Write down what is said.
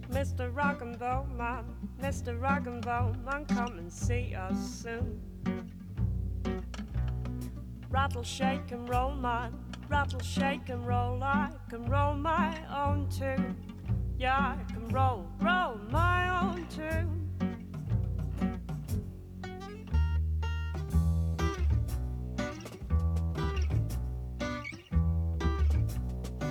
Mr. Rock and Roll Man, Mr. Rock and Roll Man, come and see us soon. Rattle, shake and roll, man, rattle, shake and roll. I can roll my own tune. Yeah, I can roll my own tune.